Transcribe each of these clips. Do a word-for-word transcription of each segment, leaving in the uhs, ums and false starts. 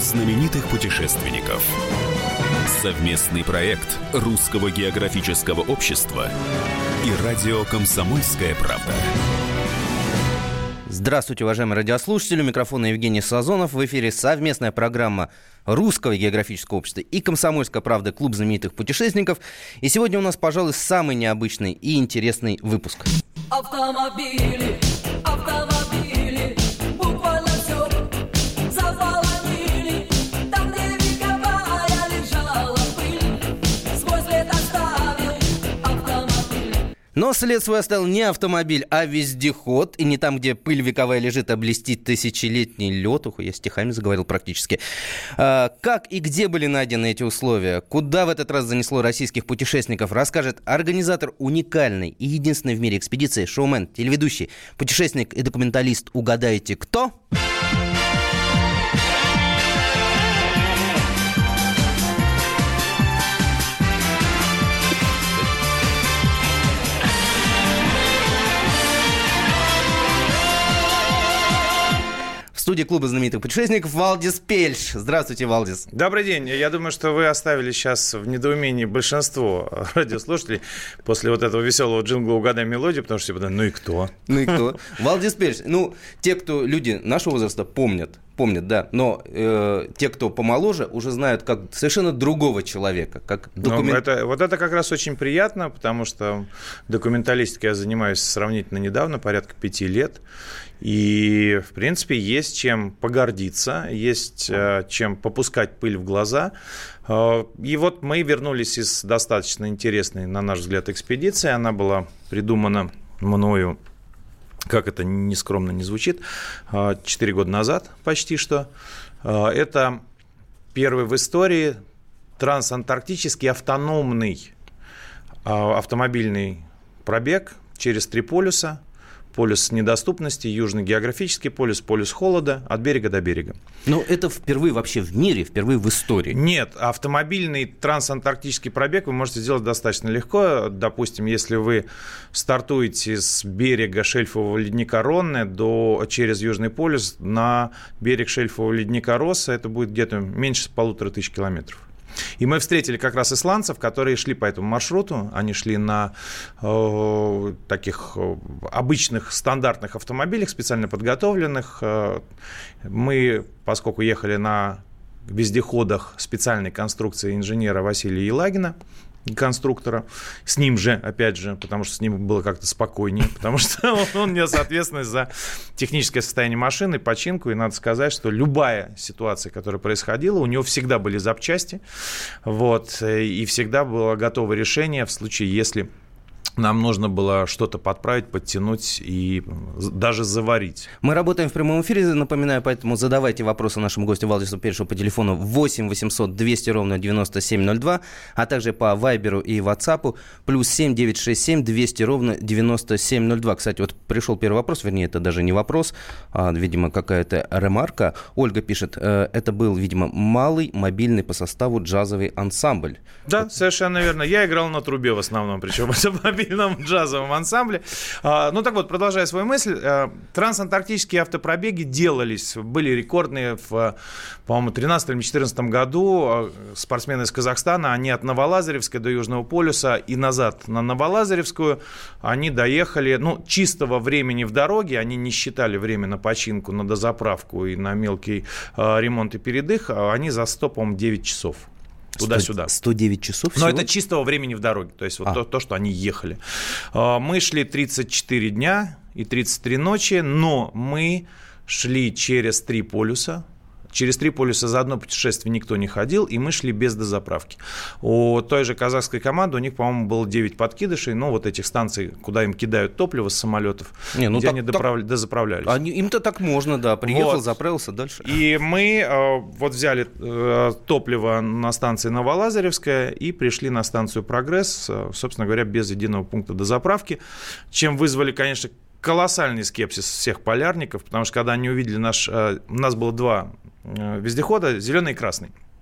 знаменитых путешественников. Совместный проект Русского географического общества и радио «Комсомольская правда». Здравствуйте, уважаемые радиослушатели. У микрофона Евгений Сазонов. В эфире совместная программа Русского географического общества и «Комсомольская правда», клуб знаменитых путешественников. И сегодня у нас, пожалуй, самый необычный и интересный выпуск. Автомобили, автомобили, буквально все заполонили. Там, где вековая лежала пыль, свой след оставил автомобиль. Но след свой оставил не автомобиль, а вездеход. И не там, где пыль вековая лежит, а блестит тысячелетний лед. Ух, я стихами заговорил практически. А, как и где были найдены эти условия? Куда в этот раз занесло российских путешественников? Расскажет организатор уникальной и единственной в мире экспедиции, шоумен, телеведущий, путешественник и документалист. Угадайте, кто? В студии клуба знаменитых путешественников Валдис Пельш. Здравствуйте, Валдис. Добрый день. Я думаю, что вы оставили сейчас в недоумении большинство радиослушателей после вот этого веселого джингла «Угадай мелодию», потому что все подумали, ну и кто? Ну и кто? Валдис Пельш. Ну, те, кто люди нашего возраста, помнят. Помнят, да. Но э, те, кто помоложе, уже знают как совершенно другого человека. Как документ... ну, это, вот это как раз очень приятно, потому что документалистикой я занимаюсь сравнительно недавно, порядка пяти лет. И, в принципе, есть чем погордиться, есть э, чем попускать пыль в глаза. Э, и вот мы вернулись из достаточно интересной, на наш взгляд, экспедиции. Она была придумана мною, как это нескромно не звучит, четыре года назад почти что. Это первый в истории трансантарктический автономный автомобильный пробег через три полюса. Полюс недоступности, южный географический полюс, полюс холода, от берега до берега. Но это впервые вообще в мире, впервые в истории. Нет, автомобильный трансантарктический пробег вы можете сделать достаточно легко. Допустим, если вы стартуете с берега шельфового ледника Ронне до, через Южный полюс на берег шельфового ледника Росса, это будет где-то меньше полутора тысяч километров. И мы встретили как раз исландцев, которые шли по этому маршруту. Они шли на э, таких э, обычных стандартных автомобилях, специально подготовленных. Э, мы, поскольку ехали на вездеходах специальной конструкции инженера Василия Елагина, конструктора, с ним же, опять же, потому что с ним было как-то спокойнее, потому что он нес ответственность за техническое состояние машины, починку, и надо сказать, что любая ситуация, которая происходила, у него всегда были запчасти, вот, и всегда было готово решение в случае, если нам нужно было что-то подправить, подтянуть и даже заварить. Мы работаем в прямом эфире, напоминаю, поэтому задавайте вопросы нашему гостю Валдису Пельшу по телефону восемь восемьсот двести ровно девяносто семь ноль два, а также по Вайберу и Ватсапу плюс семь девятьсот шестьдесят семь двести ровно девяносто семь ноль два. Кстати, вот пришел первый вопрос, вернее, это даже не вопрос, а, видимо, какая-то ремарка. Ольга пишет, э, это был, видимо, малый мобильный по составу джазовый ансамбль. Да, совершенно верно. Я играл на трубе в основном, причем это мобильный джазовом ансамбле. Ну так вот, продолжая свою мысль, трансантарктические автопробеги делались, были рекордные в, по-моему, тринадцатом или четырнадцатом году. Спортсмены из Казахстана, они от Новолазаревска до Южного полюса и назад на Новолазаревскую, они доехали, ну, чистого времени в дороге, они не считали время на починку, на дозаправку и на мелкий ремонт и передых, они за сто, по-моему, девять часов. Туда-сюда. сто девять часов всего? Но это чистого времени в дороге, то есть вот а. то, то, что они ехали. Мы шли тридцать четыре дня и тридцать три ночи, но мы шли через три полюса. Через три полюса за одно путешествие никто не ходил, и мы шли без дозаправки. У той же казахской команды, у них, по-моему, было девять подкидышей, ну, вот этих станций, куда им кидают топливо с самолетов, не, ну, где так, они доправ... так... дозаправлялись. Они, им-то так можно, да, приехал, вот. Заправился дальше. И мы э, вот взяли э, топливо на станции Новолазаревская и пришли на станцию «Прогресс», э, собственно говоря, без единого пункта дозаправки, чем вызвали, конечно, колоссальный скепсис всех полярников, потому что когда они увидели наш... Э, у нас было два вездехода, зеленый и красный.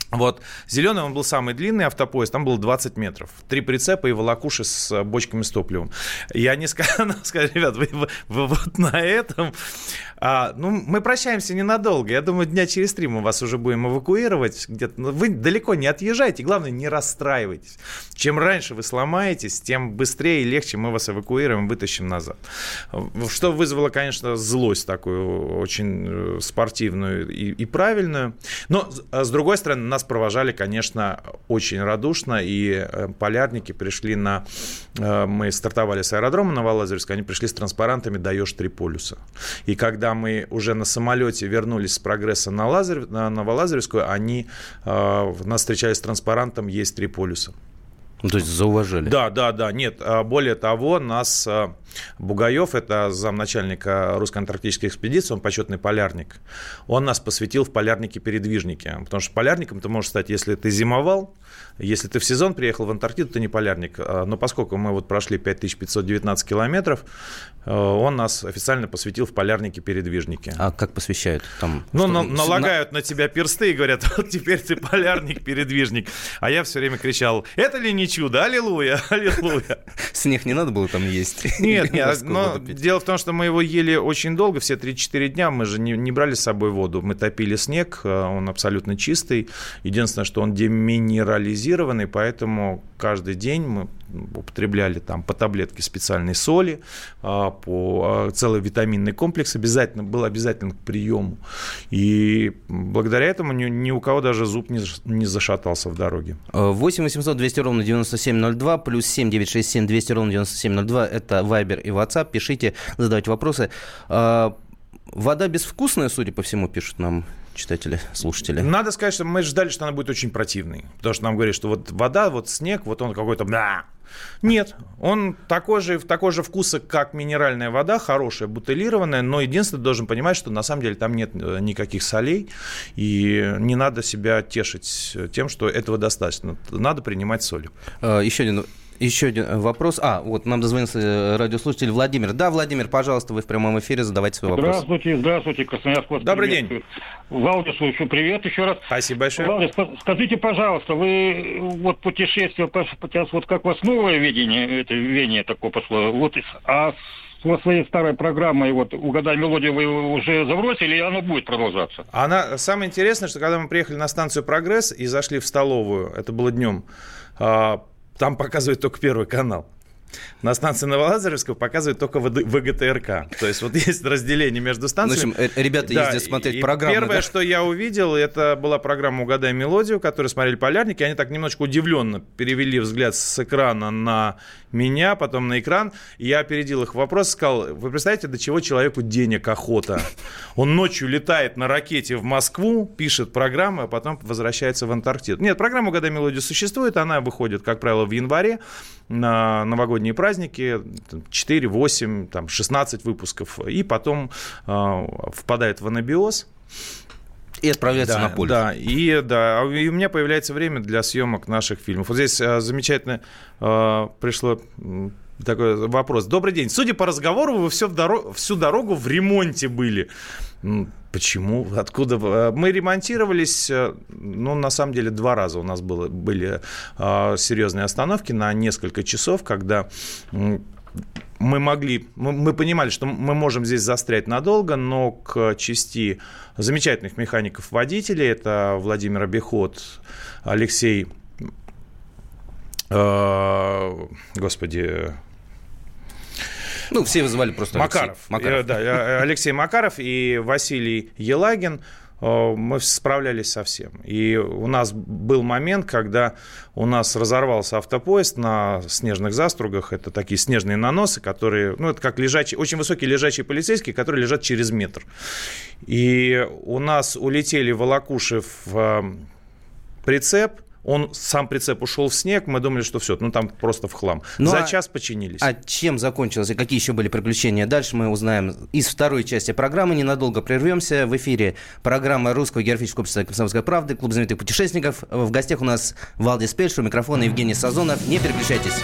Вот. Зеленый, он был самый длинный автопоезд, там было двадцать метров. Три прицепа и волокуши с бочками с топливом. И они сказали, сказали, ребят, вы, вы, вы вот на этом... А, ну, мы прощаемся ненадолго. Я думаю, дня через три мы вас уже будем эвакуировать. Где-то. Вы далеко не отъезжайте. Главное, не расстраивайтесь. Чем раньше вы сломаетесь, тем быстрее и легче мы вас эвакуируем, вытащим назад. Что вызвало, конечно, злость такую очень спортивную и, и правильную. Но, с другой стороны, нас провожали, конечно, очень радушно. И полярники пришли на... Мы стартовали с аэродрома Новолазеревска, они пришли с транспарантами «Даешь три полюса». И когда мы уже на самолете вернулись с прогресса на, Лазарев, на Новолазеревскую, они э, нас встречали с транспарантом «Есть три полюса». Ну, то есть зауважали? Да, да, да. Нет, более того, нас Бугаев, это замначальника русской антарктической экспедиции, он почетный полярник, он нас посвятил в полярники-передвижники. Потому что полярником ты можешь стать, если ты зимовал, если ты в сезон приехал в Антарктиду, ты не полярник. Но поскольку мы вот прошли пять тысяч пятьсот девятнадцать километров, он нас официально посвятил в полярники-передвижники. А как посвящают? Там, ну, что, на, налагают на... на тебя персты и говорят, вот теперь ты полярник-передвижник. А я все время кричал, это ли не чудо? Аллилуйя, аллилуйя. Снег не надо было там есть? Нет, нет, но дело в том, что мы его ели очень долго, все три-четыре дня, мы же не, не брали с собой воду, мы топили снег, он абсолютно чистый, единственное, что он деминерализированный, поэтому каждый день мы употребляли там по таблетке специальной соли, по целый витаминный комплекс обязательно, был обязательно к приему, и благодаря этому ни, ни у кого даже зуб не, не зашатался в дороге. восемь восемьсот двести ровно девяносто семь ноль два, плюс семь девятьсот шестьдесят семь двести ровно девяносто семь ноль два, это Viber и WhatsApp, пишите, задавайте вопросы. Вода безвкусная, судя по всему, пишут нам читатели, слушатели. Надо сказать, что мы ждали, что она будет очень противной, потому что нам говорят, что вот вода, вот снег, вот он какой-то... Нет, он такой же, такой же вкуса, как минеральная вода, хорошая, бутылированная, но единственное, должен понимать, что на самом деле там нет никаких солей, и не надо себя тешить тем, что этого достаточно. Надо принимать соли. Еще один... Еще один вопрос. А, вот нам дозвонился радиослушатель Владимир. Да, Владимир, пожалуйста, вы в прямом эфире, задавайте свой вопрос. Здравствуйте, здравствуйте, Красноярск. Добрый день. Валдису еще привет еще раз. Спасибо большое. Валдис, скажите, пожалуйста, вы вот путешествие, вот как у вас новое видение, это видение такое пошло, вот, а со своей старой программой, вот, «Угадай мелодию» вы уже забросили, и оно будет продолжаться? Она, самое интересное, что когда мы приехали на станцию «Прогресс» и зашли в столовую, это было днем, там показывает только Первый канал. На станции Новолазаревского показывают только ВГТРК. То есть вот есть разделение между станциями. В общем, ребята да, ездят смотреть и программы. Первое, да? что я увидел, это была программа «Угадай мелодию», которую смотрели полярники. Они так немножечко удивленно перевели взгляд с экрана на меня, потом на экран. Я опередил их вопрос, сказал, вы представляете, до чего человеку денег охота? Он ночью летает на ракете в Москву, пишет программы, а потом возвращается в Антарктиду. Нет, программа «Угадай мелодию» существует, она выходит, как правило, в январе на новогодние праздники, четыре, восемь, там, шестнадцать выпусков, и потом э, впадает в анабиоз. И отправляется да, на полюс. Да, и, да, и у меня появляется время для съемок наших фильмов. Вот здесь э, замечательно э, пришло такой вопрос. Добрый день. Судя по разговору, вы все в дорог... всю дорогу в ремонте были. Почему? Откуда? Мы ремонтировались, ну, на самом деле, два раза у нас было, были э, серьезные остановки на несколько часов, когда мы могли, мы, мы понимали, что мы можем здесь застрять надолго, но к части замечательных механиков-водителей, это Владимир Обиход, Алексей, э, господи... Ну, все вызывали просто Макаров. Алексей Макаров. Да, Алексей Макаров и Василий Елагин. Мы справлялись со всем. И у нас был момент, когда у нас разорвался автопоезд на снежных застругах. Это такие снежные наносы, которые, ну, это как лежачие, очень высокие лежачие полицейские, которые лежат через метр. И у нас улетели волокуши в прицеп. Он, сам прицеп ушел в снег, мы думали, что все, ну там просто в хлам. Ну, За а, час починились. А чем закончилось и какие еще были приключения? Дальше мы узнаем из второй части программы. Ненадолго прервемся. В эфире программа Русского географического общества «Комсомольская правда», клуб знаменитых путешественников. В гостях у нас Валдис Пельш, у микрофона Евгений Сазонов. Не переключайтесь.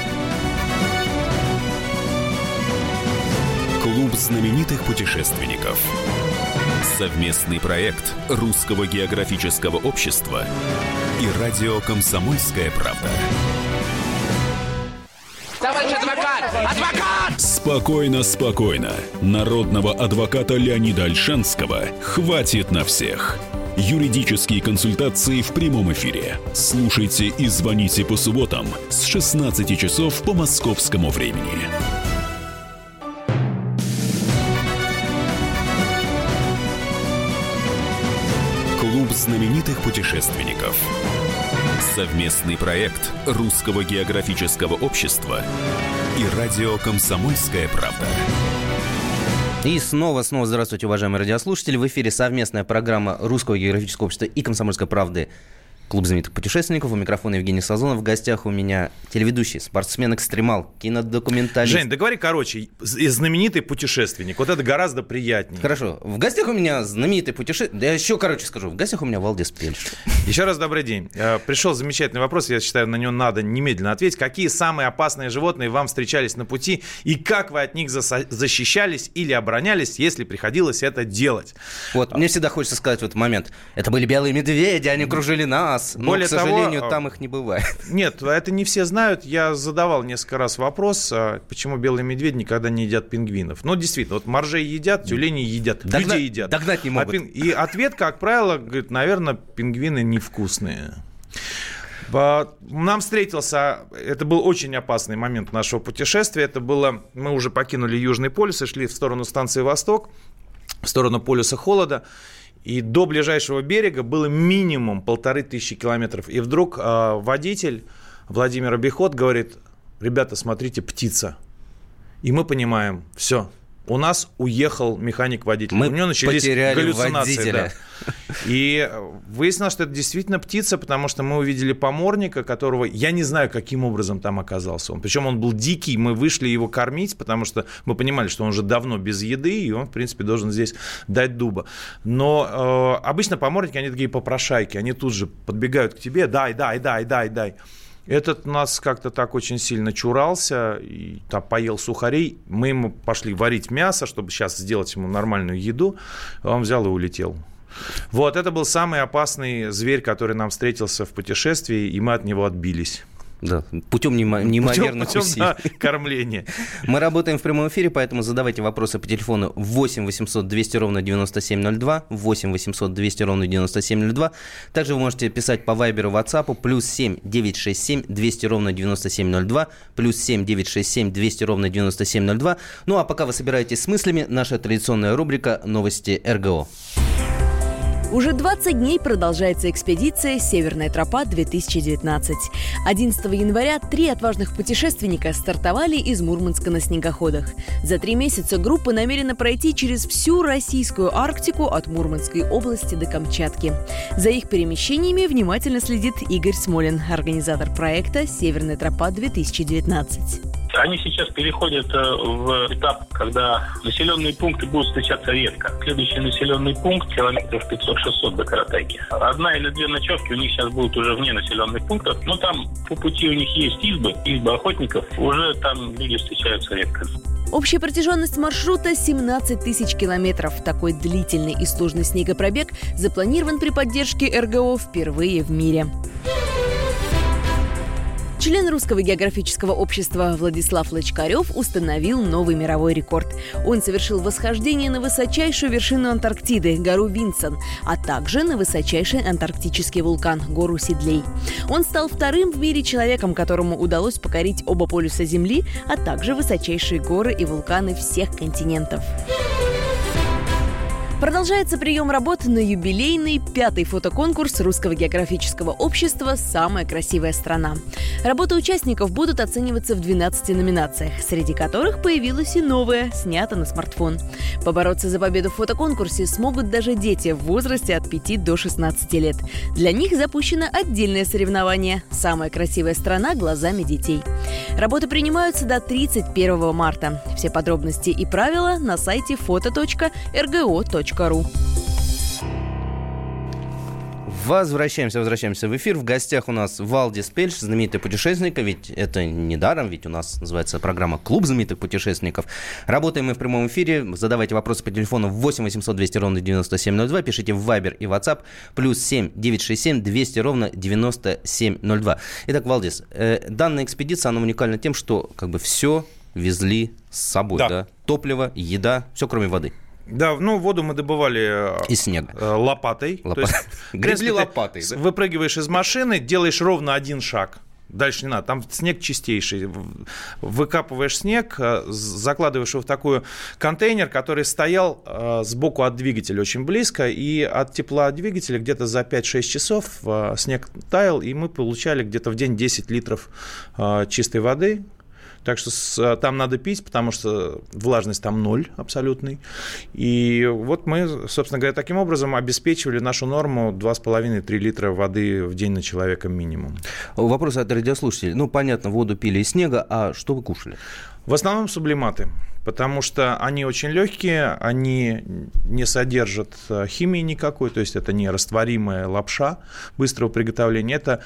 Клуб знаменитых путешественников. Совместный проект Русского географического общества и радио «Комсомольская правда». Товарищ адвокат! Адвокат! Спокойно, спокойно. Народного адвоката Леонида Ольшанского хватит на всех. Юридические консультации в прямом эфире. Слушайте и звоните по субботам с шестнадцати часов по московскому времени. Клуб знаменитых путешественников. Совместный проект Русского географического общества и радио «Комсомольская правда». И снова, снова здравствуйте, уважаемые радиослушатели. В эфире совместная программа Русского географического общества и «Комсомольской правды». Клуб знаменитых путешественников. У микрофона Евгений Сазонов. В гостях у меня телеведущий, спортсмен-экстремал, кинодокументалист. Жень, да говори короче. Знаменитый путешественник. Вот это гораздо приятнее. Хорошо. В гостях у меня знаменитый путешественник. Да я еще короче скажу. В гостях у меня Валдис Пельш. Еще раз добрый день. Пришел замечательный вопрос. Я считаю, на него надо немедленно ответить. Какие самые опасные животные вам встречались на пути? И как вы от них защищались или оборонялись, если приходилось это делать? Вот, мне всегда хочется сказать в этот момент. Это были белые медведи, они кружили нас. Но, Более к сожалению, того, там их не бывает. Нет, это не все знают. Я задавал несколько раз вопрос, почему белые медведи никогда не едят пингвинов. Ну, действительно, вот моржей едят, тюлени едят, Догна... людей едят. Догнать не могут. А пин... И ответ, как правило, говорит, наверное, пингвины невкусные. Нам встретился, это был очень опасный момент нашего путешествия. Это было, мы уже покинули Южный полюс и шли в сторону станции Восток, в сторону полюса холода. И до ближайшего берега было минимум полторы тысячи километров. И вдруг э, водитель Владимир Обиход говорит: ребята, смотрите, птица. И мы понимаем, все, у нас уехал механик-водитель. Мы у него начались галлюцинации. Да. И выяснилось, что это действительно птица, потому что мы увидели поморника, которого я не знаю, каким образом там оказался он. Причем он был дикий, мы вышли его кормить, потому что мы понимали, что он уже давно без еды, и он, в принципе, должен здесь дать дуба. Но э, обычно поморники, они такие попрошайки, они тут же подбегают к тебе: дай, дай, дай, дай, дай. Этот нас как-то так очень сильно чурался, и там поел сухарей. Мы ему пошли варить мясо, чтобы сейчас сделать ему нормальную еду. Он взял и улетел. Вот, это был самый опасный зверь, который нам встретился в путешествии, и мы от него отбились. Да, путем неимоверных путем, усилий. Да, кормления. Мы работаем в прямом эфире, поэтому задавайте вопросы по телефону восемь восемьсот двести ровно девяносто семь ноль два, восемь восемьсот двести ровно девяносто семь ноль два. Также вы можете писать по вайберу, ватсапу, плюс семь девятьсот шестьдесят семь двести ровно девяносто семь ноль два, плюс семь девятьсот шестьдесят семь двести ровно девяносто семь ноль два. Ну а пока вы собираетесь с мыслями, наша традиционная рубрика «Новости эр гэ о». Уже двадцать дней продолжается экспедиция «Северная тропа-две тысячи девятнадцать». одиннадцатого января три отважных путешественника стартовали из Мурманска на снегоходах. За три месяца группа намерена пройти через всю российскую Арктику от Мурманской области до Камчатки. За их перемещениями внимательно следит Игорь Смолин, организатор проекта «Северная тропа-две тысячи девятнадцать». Они сейчас переходят в этап, когда населенные пункты будут встречаться редко. Следующий населенный пункт километров пятьсот-шестьсот до Каратайки. Одна или две ночевки у них сейчас будут уже вне населенных пунктов, но там по пути у них есть избы, избы охотников. Уже там люди встречаются редко. Общая протяженность маршрута семнадцать тысяч километров. Такой длительный и сложный снегопробег запланирован при поддержке эр гэ о впервые в мире. Член Русского географического общества Владислав Лочкарев установил новый мировой рекорд. Он совершил восхождение на высочайшую вершину Антарктиды – гору Винсон, а также на высочайший антарктический вулкан – гору Сидлей. Он стал вторым в мире человеком, которому удалось покорить оба полюса Земли, а также высочайшие горы и вулканы всех континентов. Продолжается прием работ на юбилейный пятый фотоконкурс Русского географического общества «Самая красивая страна». Работы участников будут оцениваться в двенадцати номинациях, среди которых появилась и новая, снята на смартфон. Побороться за победу в фотоконкурсе смогут даже дети в возрасте от пяти до шестнадцати лет. Для них запущено отдельное соревнование «Самая красивая страна глазами детей». Работы принимаются до тридцать первого марта. Все подробности и правила на сайте фото точка эр гэ о точка ру. Возвращаемся, возвращаемся в эфир. В гостях у нас Валдис Пельш, знаменитый путешественник. Ведь это не даром, ведь у нас называется программа «Клуб знаменитых путешественников». Работаем мы в прямом эфире. Задавайте вопросы по телефону восемь восемьсот двести ровно девяносто семь ноль два. Пишите в Viber и WhatsApp плюс семь девятьсот шестьдесят семь двести ровно девяносто семь ноль два. Итак, Валдис, э, данная экспедиция, она уникальна тем, что как бы все везли с собой. Да. Да? Топливо, еда, все кроме воды. Да, ну, воду мы добывали из снега. лопатой. Лопа... То есть, гребли лопатой. Да? Выпрыгиваешь из машины, делаешь ровно один шаг. Дальше не надо. Там снег чистейший. Выкапываешь снег, закладываешь его в такой контейнер, который стоял сбоку от двигателя очень близко. И от тепла двигателя где-то за пять-шесть часов снег таял, и мы получали где-то в день десять литров чистой воды. Так что с, там надо пить, потому что влажность там ноль абсолютный. И вот мы, собственно говоря, таким образом обеспечивали нашу норму два с половиной - три литра воды в день на человека минимум. Вопрос от радиослушателей. Ну, понятно, воду пили из снега, а что вы кушали? В основном сублиматы, потому что они очень легкие, они не содержат химии никакой, то есть это не растворимая лапша быстрого приготовления, это...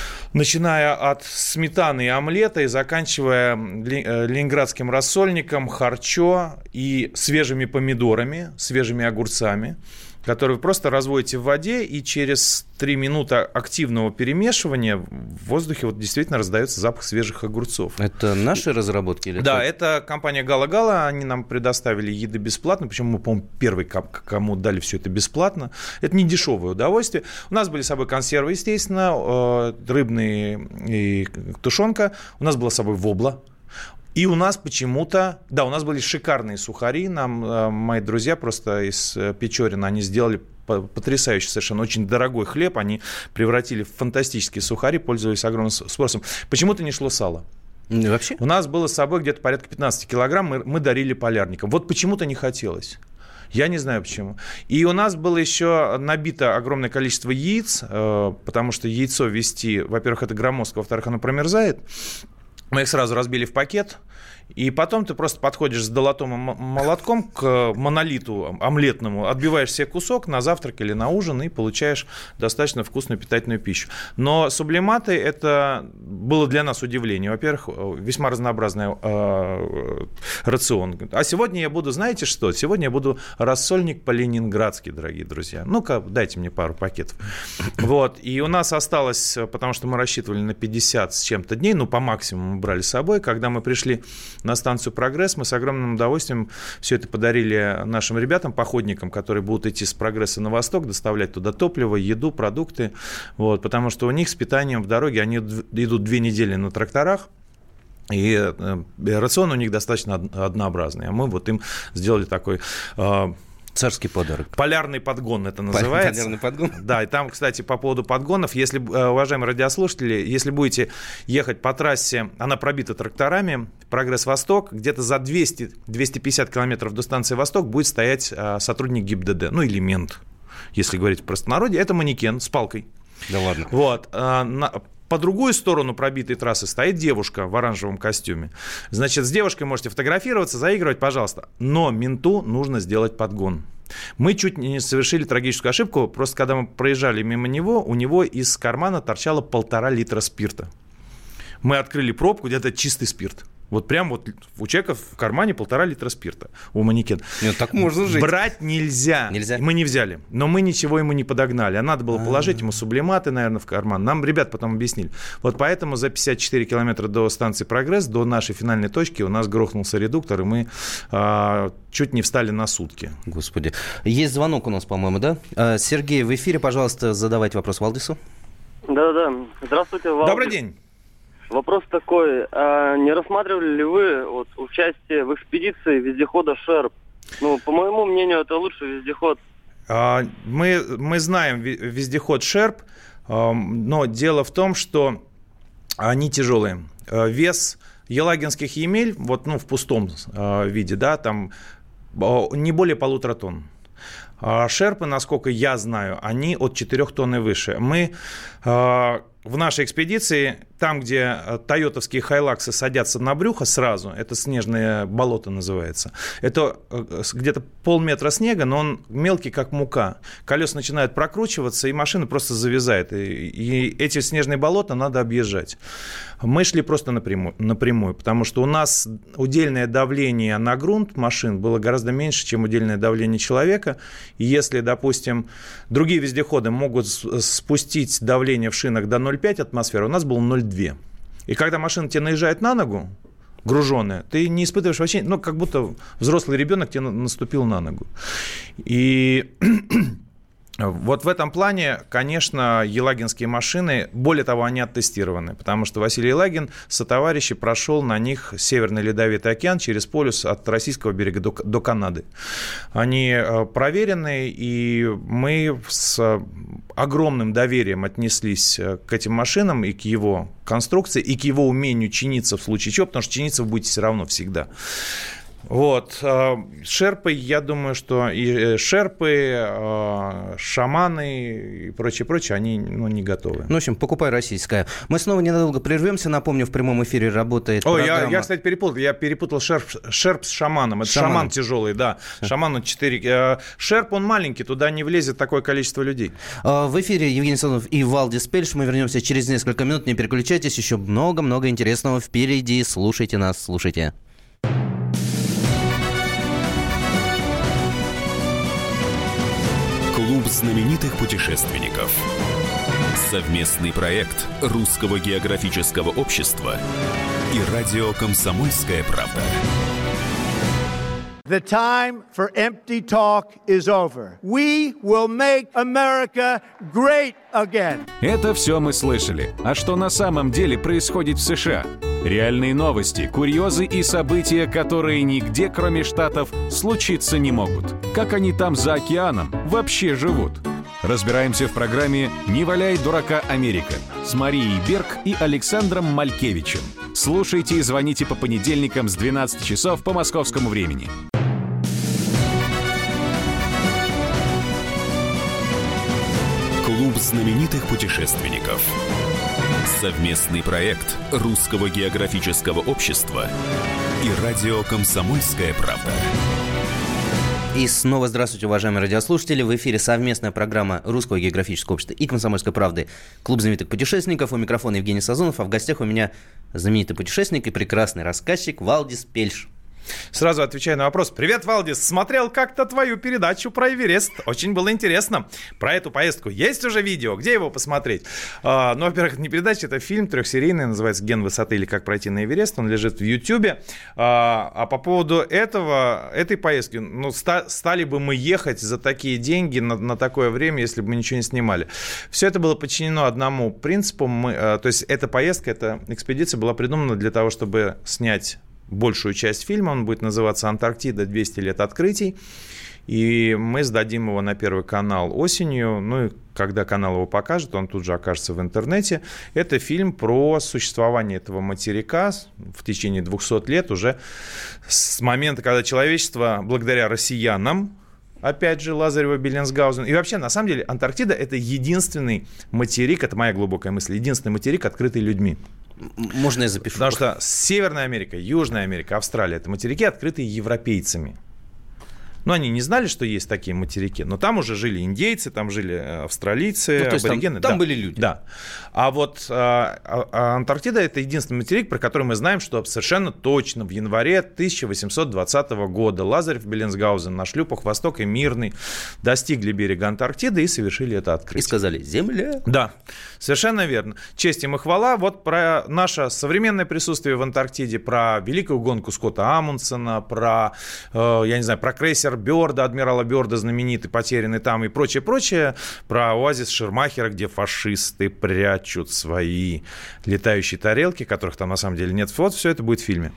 Начиная от сметаны и омлета и заканчивая ленинградским рассольником, харчо и свежими помидорами, свежими огурцами, которые вы просто разводите в воде, и через три минуты активного перемешивания в воздухе вот действительно раздается запах свежих огурцов. Это наши разработки? Или да, как? Это компания «Гала-Гала», они нам предоставили еды бесплатно, причем мы, по-моему, первый, кому дали все это бесплатно. Это не дешевое удовольствие. У нас были с собой консервы, естественно, рыбные и тушенка, у нас была с собой вобла. И у нас почему-то, да, у нас были шикарные сухари, нам э, мои друзья просто из Печорина, они сделали потрясающий совершенно, очень дорогой хлеб, они превратили в фантастические сухари, пользовались огромным спросом. Почему-то не шло сало. Вообще? У нас было с собой где-то порядка пятнадцать килограмм, мы, мы дарили полярникам. Вот почему-то не хотелось. Я не знаю почему. И у нас было еще набито огромное количество яиц, э, потому что яйцо везти, во-первых, это громоздко, во-вторых, оно промерзает. Мы их сразу разбили в пакет, и потом ты просто подходишь с долотом и молотком к монолиту омлетному, отбиваешь себе кусок на завтрак или на ужин и получаешь достаточно вкусную питательную пищу. Но сублиматы – это было для нас удивление. Во-первых, весьма разнообразный э, рацион. А сегодня я буду, знаете что? Сегодня я буду рассольник по-ленинградски, дорогие друзья. Ну-ка, дайте мне пару пакетов. Вот. И у нас осталось, потому что мы рассчитывали на пятьдесят с чем-то дней, ну, по максимуму мы брали с собой. Когда мы пришли на станцию «Прогресс», мы с огромным удовольствием все это подарили нашим ребятам, походникам, которые будут идти с «Прогресса» на восток, доставлять туда топливо, еду, продукты, вот, потому что у них с питанием в дороге, они идут две недели на тракторах, и рацион у них достаточно однообразный, а мы вот им сделали такой... Царский подарок. Полярный подгон это называется. Полярный подгон. Да, и там, кстати, по поводу подгонов, если, уважаемые радиослушатели, если будете ехать по трассе, она пробита тракторами, «Прогресс-Восток», где-то за двести - двести пятьдесят километров до станции «Восток» будет стоять сотрудник ГИБДД, ну, или мент, если говорить в простонародье. Это манекен с палкой. Да ладно. Вот. По другую сторону пробитой трассы стоит девушка в оранжевом костюме. Значит, с девушкой можете фотографироваться, заигрывать, пожалуйста. Но менту нужно сделать подгон. Мы чуть не совершили трагическую ошибку. Просто когда мы проезжали мимо него, у него из кармана торчало полтора литра спирта. Мы открыли пробку, где-то чистый спирт. Вот прям вот у человека в кармане полтора литра спирта у манекена. Нет, так можно жить. Брать нельзя. Нельзя? Мы не взяли. Но мы ничего ему не подогнали. А надо было положить ему сублиматы, наверное, в карман. Нам ребят потом объяснили. Вот поэтому за пятьдесят четыре километра до станции «Прогресс», до нашей финальной точки, у нас грохнулся редуктор, и мы а, чуть не встали на сутки. Господи. Есть звонок у нас, по-моему, да? А, Сергей, в эфире, пожалуйста, задавайте вопрос Валдису. Да-да. Здравствуйте, Валдис. Добрый день. Вопрос такой, а не рассматривали ли вы вот, участие в экспедиции вездехода «Шерп»? Ну, по моему мнению, это лучший вездеход. А, мы, мы знаем вездеход «Шерп», а, но дело в том, что они тяжелые. А, вес елагинских «Емель», вот, ну, в пустом а, виде, да, там а, не более полутора тонн. А шерпы, насколько я знаю, они от четырех тонн и выше. Мы э, в нашей экспедиции, там, где тойотовские хайлаксы садятся на брюхо сразу, это снежное болото называется, это где-то полметра снега, но он мелкий, как мука. Колеса начинают прокручиваться, и машина просто завязает. И, и эти снежные болота надо объезжать. Мы шли просто напрямую, напрямую, потому что у нас удельное давление на грунт машин было гораздо меньше, чем удельное давление человека. И если, допустим, другие вездеходы могут спустить давление в шинах до ноль целых пять десятых атмосферы, у нас было ноль целых две десятых. И когда машина тебе наезжает на ногу, груженная, ты не испытываешь вообще, ну, как будто взрослый ребенок тебе наступил на ногу. И вот в этом плане, конечно, елагинские машины, более того, они оттестированы, потому что Василий Елагин, сотоварищи, прошел на них Северный Ледовитый океан через полюс от российского берега до, до Канады. Они проверены, и мы с огромным доверием отнеслись к этим машинам и к его конструкции, и к его умению чиниться в случае чего, потому что чиниться вы будете все равно всегда. Вот. Шерпы, я думаю, что и шерпы, шаманы и прочее, прочее, они, ну, не готовы. Ну, в общем, покупай российское. Мы снова ненадолго прервемся. Напомню, в прямом эфире работает Ой, программа... я, я, кстати, перепутал. Я перепутал шерп, шерп с шаманом. Это шаман, шаман тяжелый, да. Шаман четыре. Шерп, он маленький, туда не влезет такое количество людей. В эфире Евгений Сазонов и Валдис Пельш. Мы вернемся через несколько минут. Не переключайтесь. Еще много-много интересного впереди. Слушайте нас, слушайте. Клуб знаменитых путешественников. Совместный проект Русского географического общества и радио «Комсомольская правда». The time for empty talk is over. We will make America great again. Это все мы слышали. А что на самом деле происходит в США? Реальные новости, курьезы и события, которые нигде, кроме Штатов, случиться не могут. Как они там за океаном вообще живут? Разбираемся в программе «Не валяй дурака, Америка» с Марией Берг и Александром Малькевичем. Слушайте и звоните по понедельникам с двенадцати часов по московскому времени. Клуб знаменитых путешественников. Совместный проект Русского географического общества и радио «Комсомольская правда». И снова здравствуйте, уважаемые радиослушатели. В эфире совместная программа Русского географического общества и «Комсомольской правды» Клуб знаменитых путешественников. У микрофона Евгений Сазонов, а в гостях у меня знаменитый путешественник и прекрасный рассказчик Валдис Пельш. Сразу отвечаю на вопрос. Привет, Валдис. Смотрел как-то твою передачу про Эверест. Очень было интересно. Про эту поездку есть уже видео? Где его посмотреть? А, ну, во-первых, не передача, это фильм трехсерийный, называется «Ген высоты» или «Как пройти на Эверест». Он лежит в Ютьюбе. А, а по поводу этого, этой поездки, ну, ста- стали бы мы ехать за такие деньги на, на такое время, если бы мы ничего не снимали. Все это было подчинено одному принципу. Мы, а, то есть эта поездка, эта экспедиция была придумана для того, чтобы снять большую часть фильма. Он будет называться «Антарктида. двести лет открытий». И мы сдадим его на Первый канал осенью. Ну и когда канал его покажет, он тут же окажется в интернете. Это фильм про существование этого материка в течение двухсот лет, уже с момента, когда человечество, благодаря россиянам, опять же, Лазарева, Беллинсгаузен. И вообще, на самом деле, Антарктида – это единственный материк, это моя глубокая мысль, единственный материк, открытый людьми. Можно я запишу? Потому что Северная Америка, Южная Америка, Австралия – это материки, открытые европейцами. Ну, они не знали, что есть такие материки, но там уже жили индейцы, там жили австралийцы, ну, аборигены. Там, там да, были люди. Да. А вот а, а Антарктида – это единственный материк, про который мы знаем, что совершенно точно в январе тысяча восемьсот двадцатого года Лазарев, Беллинсгаузен на шлюпах «Восток» и «Мирный» достигли берега Антарктиды и совершили это открытие. И сказали «Земля». Да, совершенно верно. Честь им и хвала. Вот про наше современное присутствие в Антарктиде, про великую гонку Скотта Амундсена, про, э, я не знаю, про крейсер Бёрда, адмирала Бёрда, знаменитый, потерянный там и прочее, прочее, про оазис Шермахера, где фашисты прячут свои летающие тарелки, которых там на самом деле нет. Вот все это будет в фильме.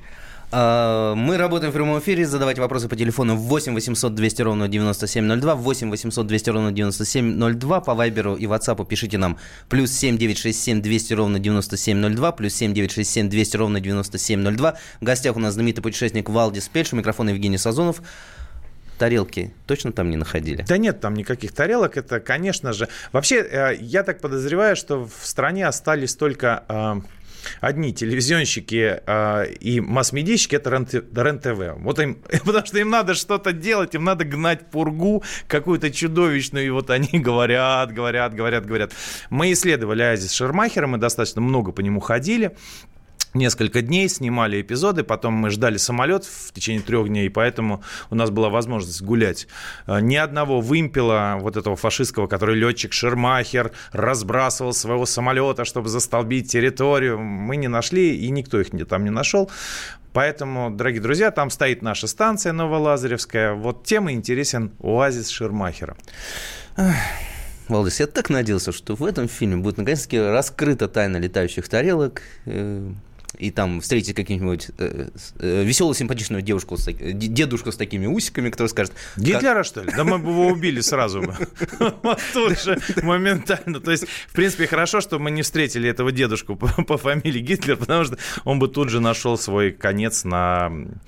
Мы работаем в прямом эфире. Задавайте вопросы по телефону восемь восемьсот двести ровно девяносто семь ноль два, восемь восемьсот двести ровно девяносто семь ноль два. По вайберу и ватсапу пишите нам плюс семь девятьсот шестьдесят семь двести ровно девяносто семь ноль два, плюс семь девятьсот шестьдесят семь двести ровно девяносто семь ноль два. В гостях у нас знаменитый путешественник Валдис Пельш, у микрофона Евгений Сазонов. тарелки точно там не находили? Да нет там никаких тарелок. Это, конечно же... Вообще, я так подозреваю, что в стране остались только... одни телевизионщики э, и масс-медийщики — это РЕН-ТВ. Вот им, потому что им надо что-то делать, им надо гнать пургу какую-то чудовищную, и вот они говорят, говорят, говорят, говорят. Мы исследовали оазис Шермахера, мы достаточно много по нему ходили. Несколько дней снимали эпизоды, потом мы ждали самолет в течение трех дней, поэтому у нас была возможность гулять. Ни одного вымпела вот этого фашистского, который летчик Шермахер разбрасывал своего самолета, чтобы застолбить территорию, мы не нашли, и никто их там не нашел. Поэтому, дорогие друзья, там стоит наша станция Новолазаревская. Вот тем и интересен оазис Шермахера. Валдис, я так надеялся, что в этом фильме будет наконец-таки раскрыта тайна летающих тарелок, и там встретите какую-нибудь э, э, веселую, симпатичную девушку, с, дедушку с такими усиками, который скажет... Гитлера, как... что ли? Да мы бы его убили сразу бы. Тут же, моментально. То есть, в принципе, хорошо, что мы не встретили этого дедушку по фамилии Гитлер, потому что он бы тут же нашел свой конец на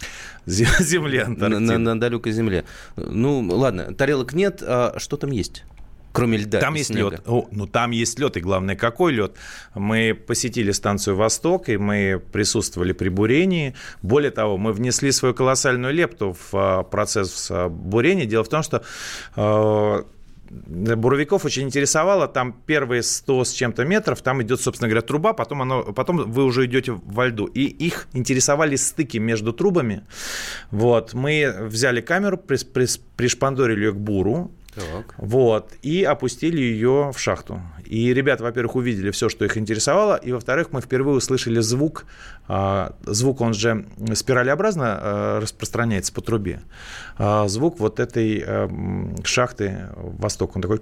земле Антарктиды. На далекой земле. Ну, ладно, тарелок нет, а что там есть? Кроме льда. Там есть снега. лед. О, ну, там есть лед, и главное, какой лед. Мы посетили станцию «Восток», и мы присутствовали при бурении. Более того, мы внесли свою колоссальную лепту в процесс бурения. Дело в том, что э, буровиков очень интересовало, там первые сто с чем-то метров, там идет, собственно говоря, труба, потом, оно, потом вы уже идете во льду. И их интересовали стыки между трубами. Вот. Мы взяли камеру, прис, прис, пришпандорили ее к буру, так. Вот, и опустили ее в шахту. И ребята, во-первых, увидели все, что их интересовало, и, во-вторых, мы впервые услышали звук. Звук, он же спиралеобразно распространяется по трубе. Звук вот этой шахты «Восток», он такой...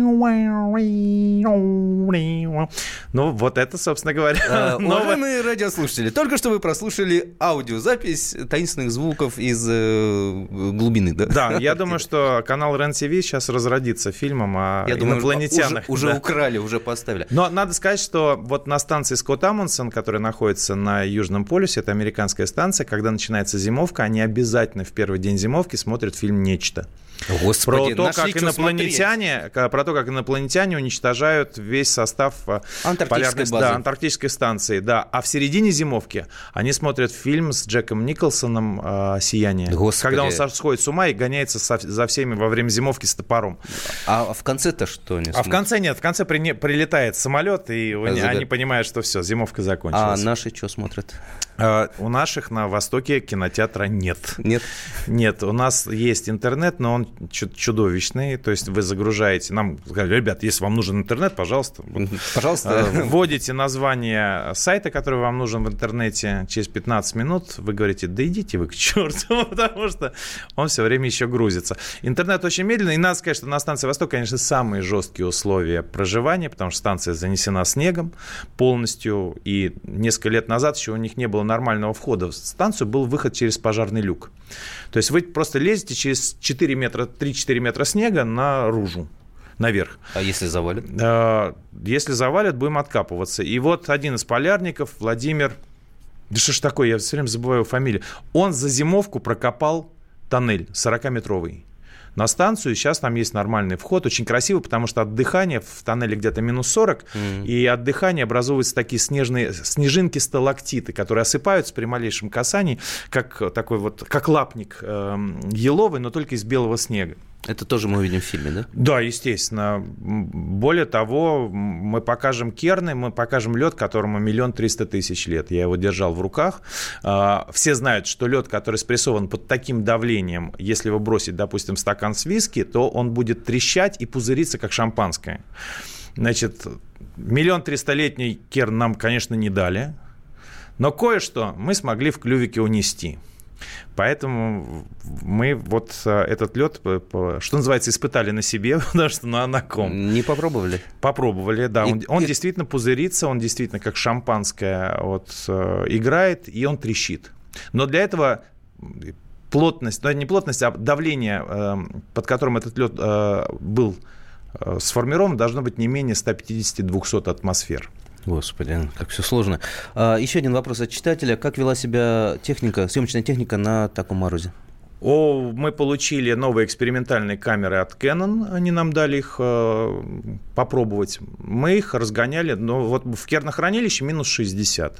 Ну, вот это, собственно говоря... Уважаемые радиослушатели, только что вы прослушали аудиозапись таинственных звуков из глубины, да? Да, я думаю, что канал РЕН-ТВ сейчас разродится фильмом о я инопланетянах. Думаю, уже, уже да. украли, уже поставили. Но надо сказать, что вот на станции Скотт Амундсен, которая находится на Южном полюсе, это американская станция, когда начинается зимовка, они обязательно в первый день зимовки смотрят фильм «Нечто». Господи, про то, как инопланетяне, про то, как инопланетяне уничтожают весь состав полярной, да, антарктической станции. Да. А в середине зимовки они смотрят фильм с Джеком Николсоном «Сияние». Господи. Когда он сходит с ума и гоняется со, за всеми во время зимовки с топором. А в конце-то что не А смотрят? В конце нет. В конце при, прилетает самолет, и а они, они понимают, что все, зимовка закончилась. А наши что смотрят? А, у наших на Востоке кинотеатра нет. Нет? Нет. У нас есть интернет, но он чудовищный, то есть вы загружаете, нам сказали, ребят, если вам нужен интернет, пожалуйста, пожалуйста, вводите название сайта, который вам нужен в интернете, через пятнадцать минут вы говорите, да идите вы к черту, потому что он все время еще грузится. Интернет очень медленный, и надо сказать, что на станции «Восток», конечно, самые жесткие условия проживания, потому что станция занесена снегом полностью, и несколько лет назад еще у них не было нормального входа в станцию, был выход через пожарный люк. То есть вы просто лезете через четыре метра, три-четыре метра снега наружу, наверх. А если завалят? Если завалят, будем откапываться. И вот один из полярников, Владимир, да что ж такое, я все время забываю его фамилию, он за зимовку прокопал тоннель сорокаметровый на станцию. Сейчас там есть нормальный вход, очень красиво, потому что от дыхания в тоннеле где-то минус сорок, mm. и от дыхания образуются такие снежные снежинки-сталактиты, которые осыпаются при малейшем касании, как такой вот, как лапник э, еловый, но только из белого снега. Это тоже мы увидим в фильме, да? Да, естественно. Более того, мы покажем керны, мы покажем лед, которому миллион триста тысяч лет. Я его держал в руках. Все знают, что лед, который спрессован под таким давлением, если его бросить, допустим, в стакан с виски, то он будет трещать и пузыриться, как шампанское. Значит, миллион тристолетний керн нам, конечно, не дали, но кое-что мы смогли в клювике унести. Поэтому мы вот этот лед, что называется, испытали на себе, потому что на, на ком. Не попробовали? Попробовали, да. И, он он и... действительно пузырится, он действительно как шампанское вот, играет, и он трещит. Но для этого плотность, ну не плотность, а давление, под которым этот лед был сформирован, должно быть не менее сто пятьдесят - двести атмосфер. Господи, как все сложно. А, еще один вопрос от читателя. Как вела себя техника, съемочная техника на таком морозе? О, мы получили новые экспериментальные камеры от Canon, они нам дали их э, попробовать. Мы их разгоняли, но вот в кернохранилище минус шестьдесят.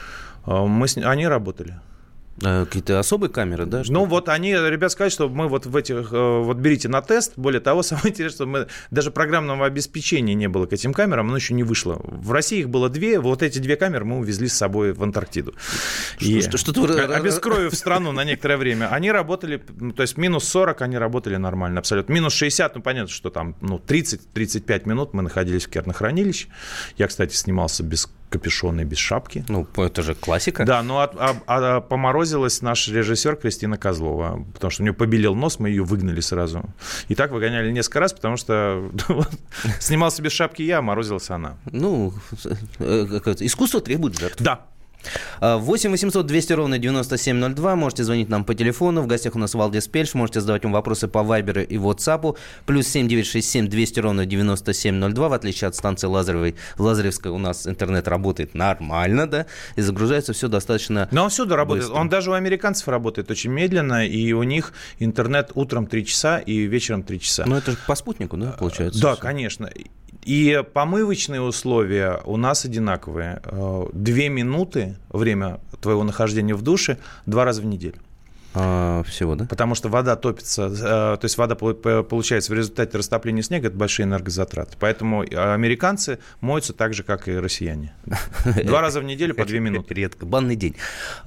Мы с... Они работали. Какие-то особые камеры, да? Ну, вот они, ребят, сказали, что мы вот в этих, вот берите на тест. Более того, самое интересное, что мы, даже программного обеспечения не было к этим камерам, оно еще не вышло. В России их было две, вот эти две камеры мы увезли с собой в Антарктиду. И что, что, что обескровив страну на некоторое время. Они работали, то есть минус сорок они работали нормально, абсолютно. Минус шестьдесят, ну, понятно, что там ну, тридцать-тридцать пять минут мы находились в кернохранилище. Я, кстати, снимался без капюшона и без шапки. Ну, это же классика. Да, но от, а, а, поморозилась наш режиссер Кристина Козлова, потому что у нее побелел нос, мы ее выгнали сразу. И так выгоняли несколько раз, потому что снимался без шапки я, а морозилась она. Ну, искусство требует жертв. Да. восемь восемьсот двести ровно девяносто семь ноль два. Можете звонить нам по телефону. В гостях у нас Валдис Пельш. Можете задавать ему вопросы по Вайберу и WhatsApp. Плюс семь девятьсот шестьдесят семь двести ровно девяносто семь ноль два. В отличие от станции Лазаревой, Лазаревской у нас интернет работает нормально, да, и загружается все достаточно. Но он всюду работает. быстро. Он даже у американцев работает очень медленно, и у них интернет утром три часа и вечером три часа. Ну, это же по спутнику, да, получается? Да, все? Конечно. И помывочные условия у нас одинаковые. Две минуты время твоего нахождения в душе два раза в неделю. А, всего, да? Потому что вода топится, то есть вода получается в результате растопления снега, это большие энергозатраты. Поэтому американцы моются так же, как и россияне. Два раза в неделю по две минуты. Редко. Банный день.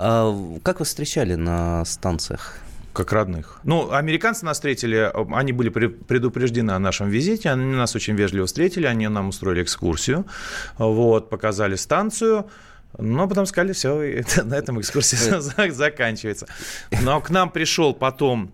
Как вас встречали на станциях? Как родных. Ну, американцы нас встретили, они были предупреждены о нашем визите, они нас очень вежливо встретили, они нам устроили экскурсию, вот, показали станцию, но потом сказали, все, это, на этом экскурсия заканчивается. Но к нам пришел потом,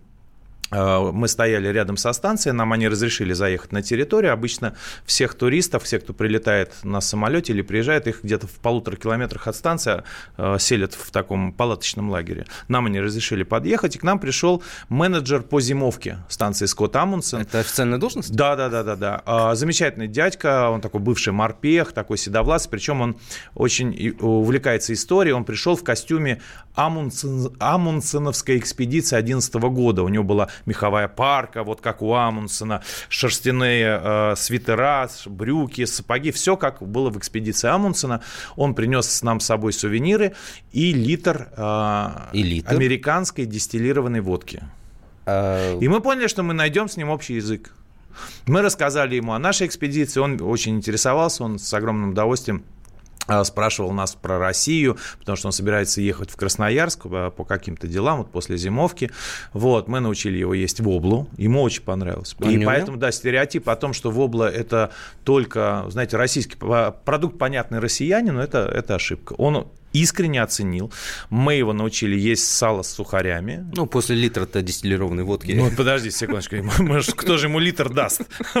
мы стояли рядом со станцией, нам они разрешили заехать на территорию. Обычно всех туристов, всех, кто прилетает на самолете или приезжает, их где-то в полутора километрах от станции селят в таком палаточном лагере. Нам они разрешили подъехать, и к нам пришел менеджер по зимовке станции Скотт Амундсен. Это официальная должность? Да, да, да, да, да. Замечательный дядька, он такой бывший морпех, такой седовласый, причем он очень увлекается историей. Он пришел в костюме Амундсен, Амундсеновской экспедиции две тысячи одиннадцатого года. У него была меховая парка, вот как у Амундсена, шерстяные э, свитера, брюки, сапоги, все как было в экспедиции Амундсена. Он принес нам с собой сувениры и литр, э, и литр? американской дистиллированной водки. А... И мы поняли, что мы найдем с ним общий язык. Мы рассказали ему о нашей экспедиции, он очень интересовался, он с огромным удовольствием спрашивал нас про Россию, потому что он собирается ехать в Красноярск по каким-то делам, вот после зимовки. Вот, мы научили его есть воблу, ему очень понравилось. Он и поэтому, да, стереотип о том, что вобла – это только, знаете, российский продукт, понятный россиянину, это, это ошибка. Он искренне оценил. Мы его научили есть сало с сухарями. Ну, после литра-то дистиллированной водки. Ну, подожди секундочку. Кто же ему литр даст?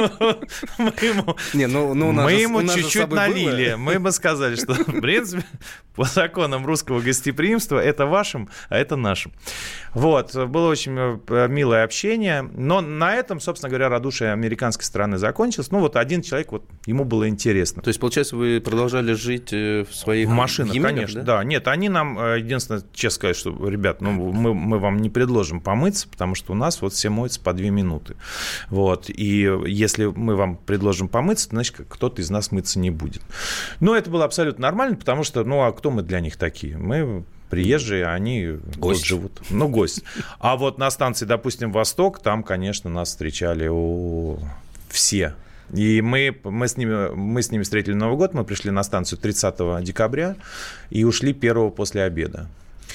Мы ему, Не, ну, ну, мы ему чуть-чуть налили. Было. Мы ему сказали, что, в принципе, по законам русского гостеприимства это вашим, а это нашим. Вот. Было очень милое общение. Но на этом, собственно говоря, радушие американской стороны закончилось. Ну, вот один человек, вот ему было интересно. То есть, получается, вы продолжали жить в своих в машинах, Еменах, конечно. Да? Да, нет, они нам, единственное, честно сказать, что, ребят, ну, мы, мы вам не предложим помыться, потому что у нас вот все моются по две минуты. Вот, и если мы вам предложим помыться, значит, кто-то из нас мыться не будет. Но это было абсолютно нормально, потому что, ну, а кто мы для них такие? Мы приезжие, они гость. Тут живут. Ну, гость. А вот на станции, допустим, «Восток», там, конечно, нас встречали о, все. И мы, мы, с ними, мы с ними встретили Новый год, мы пришли на станцию тридцатого декабря и ушли первого после обеда.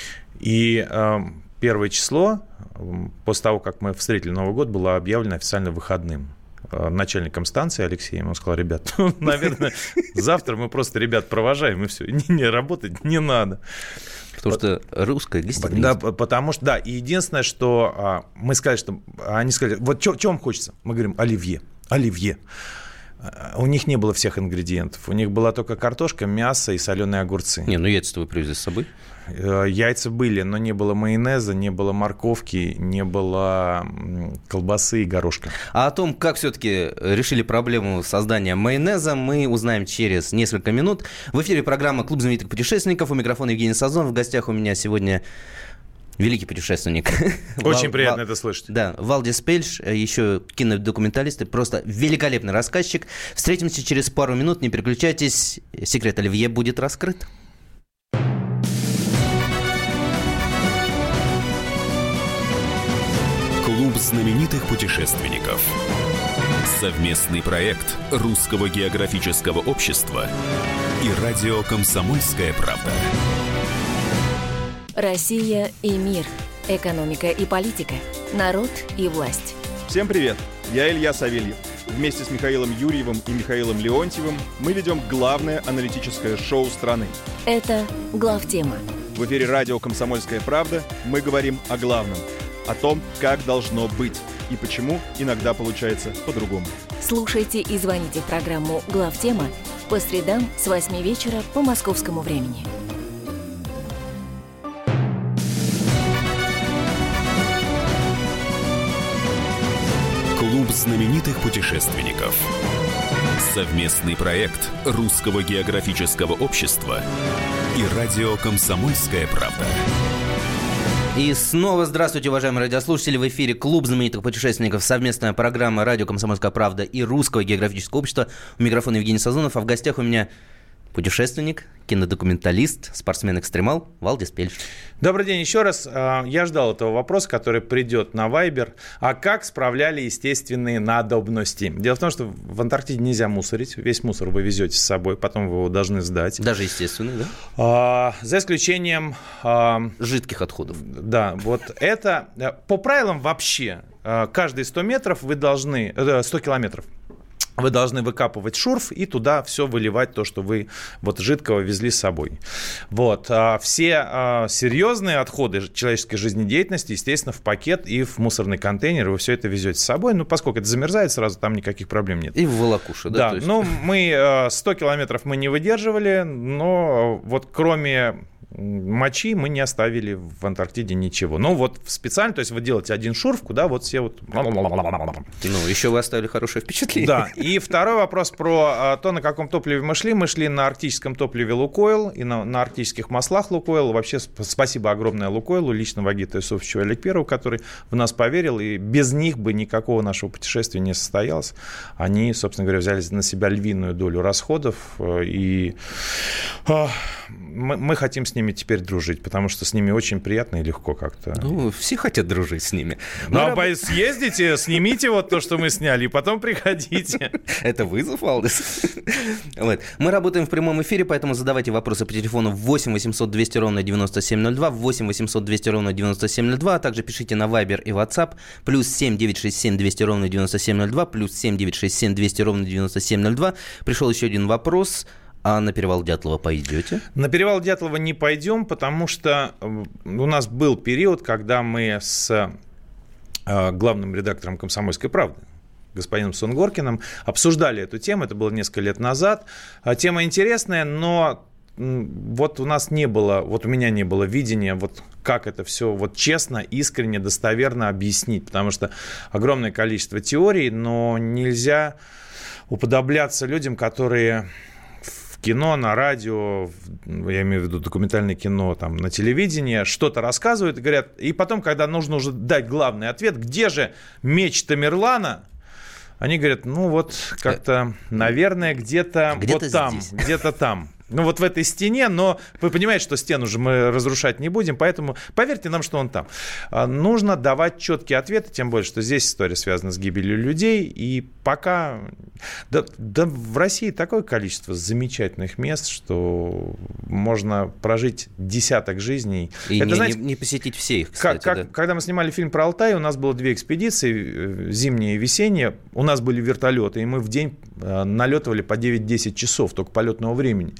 И э, первое число, после того, как мы встретили Новый год, было объявлено официально выходным начальником станции Алексеем. Он сказал, ребят, ну, наверное, завтра мы просто ребят провожаем, и все, не, не работать не надо. Потому что русская гостеприимство. Да, потому что, да, и единственное, что а, мы сказали, что они сказали, вот что вам хочется? Мы говорим, оливье. Оливье. У них не было всех ингредиентов. У них была только картошка, мясо и соленые огурцы. Не, ну яйца-то вы привезли с собой? Яйца были, но не было майонеза, не было морковки, не было колбасы и горошка. А о том, как все-таки решили проблему создания майонеза, мы узнаем через несколько минут. В эфире программа «Клуб знаменитых путешественников». У микрофона Евгений Сазонов. В гостях у меня сегодня великий путешественник. Очень Вал, приятно Вал, это слышать. Да, Валдис Пельш, еще кинодокументалист, и просто великолепный рассказчик. Встретимся через пару минут, не переключайтесь, секрет Оливье будет раскрыт. Клуб знаменитых путешественников. Совместный проект Русского географического общества и радио «Комсомольская правда». Россия и мир. Экономика и политика. Народ и власть. Всем привет! Я Илья Савельев. Вместе с Михаилом Юрьевым и Михаилом Леонтьевым мы ведем главное аналитическое шоу страны. Это «Главтема». В эфире радио «Комсомольская правда» мы говорим о главном. О том, как должно быть и почему иногда получается по-другому. Слушайте и звоните в программу «Главтема» по средам с восьми вечера по московскому времени. Клуб знаменитых путешественников. Совместный проект Русского географического общества и радио «Комсомольская правда». И снова здравствуйте, уважаемые радиослушатели. В эфире Клуб знаменитых путешественников, совместная программа «Радио Комсомольская правда» и Русского географического общества. У микрофона Евгений Сазонов, а в гостях у меня путешественник, кинодокументалист, спортсмен-экстремал Валдис Пельш. Добрый день еще раз. Я ждал этого вопроса, который придет на Вайбер. А как справляли естественные надобности? Дело в том, что в Антарктиде нельзя мусорить. Весь мусор вы везете с собой, потом вы его должны сдать. Даже естественный, да? А, за исключением... А, жидких отходов. Да, вот это... По правилам вообще, каждые сто метров вы должны... сто километров. Вы должны выкапывать шурф и туда все выливать, то, что вы вот жидкого везли с собой. Вот. А все а, серьезные отходы человеческой жизнедеятельности, естественно, в пакет и в мусорный контейнер. Вы все это везете с собой. Ну, поскольку это замерзает сразу, там никаких проблем нет. И в волокуши, да? Да, то есть... ну, мы сто километров мы не выдерживали, но вот кроме... мочи мы не оставили в Антарктиде ничего. Ну, вот специально, то есть вы делаете один шурф, куда вот все вот... Ну, еще вы оставили хорошее впечатление. Да, и второй вопрос про то, на каком топливе мы шли. Мы шли на арктическом топливе «Лукойл» и на, на арктических маслах «Лукойл». Вообще спасибо огромное «Лукойлу», лично Вагиту Юсуфовичу и Олег Перву, который в нас поверил, и без них бы никакого нашего путешествия не состоялось. Они, собственно говоря, взяли на себя львиную долю расходов, и мы, мы хотим с ними теперь дружить, потому что с ними очень приятно и легко как-то. Ну, все хотят дружить с ними. Ну, а раб... съездите, снимите вот то, что мы сняли, и потом приходите. Это вызов, Валдис? Вот. Мы работаем в прямом эфире, поэтому задавайте вопросы по телефону восемь восемьсот двести ровно девяносто семь ноль два, восемь восемьсот двести ровно девяносто семь ноль два, а также пишите на Viber и WhatsApp, плюс семь девятьсот шестьдесят семь двести ровно девяносто семь ноль два, плюс семь девятьсот шестьдесят семь двести ровно девяносто семь ноль два. Пришел еще один вопрос. А на перевал Дятлова пойдете? На перевал Дятлова не пойдем, потому что у нас был период, когда мы с главным редактором «Комсомольской правды», господином Сунгоркиным, обсуждали эту тему. Это было несколько лет назад. Тема интересная, но вот у нас не было, вот у меня не было видения, вот как это все вот честно, искренне, достоверно объяснить, потому что огромное количество теорий, но нельзя уподобляться людям, которые... кино, на радио, я имею в виду документальное кино, там, на телевидении, что-то рассказывают и говорят, и потом, когда нужно уже дать главный ответ, где же меч Тамерлана, они говорят, ну вот как-то, наверное, где-то, где-то вот там, здесь. Где-то там. Ну, вот в этой стене, но вы понимаете, что стену же мы разрушать не будем, поэтому поверьте нам, что он там. Нужно давать четкие ответы, тем более, что здесь история связана с гибелью людей, и пока... Да, да в России такое количество замечательных мест, что можно прожить десяток жизней. И Это, не, знаете, не, не посетить все их, кстати. Как, как, да. Когда мы снимали фильм про Алтай, у нас было две экспедиции, зимняя и весенняя, у нас были вертолеты, и мы в день налетывали по девять-десять часов только полетного времени.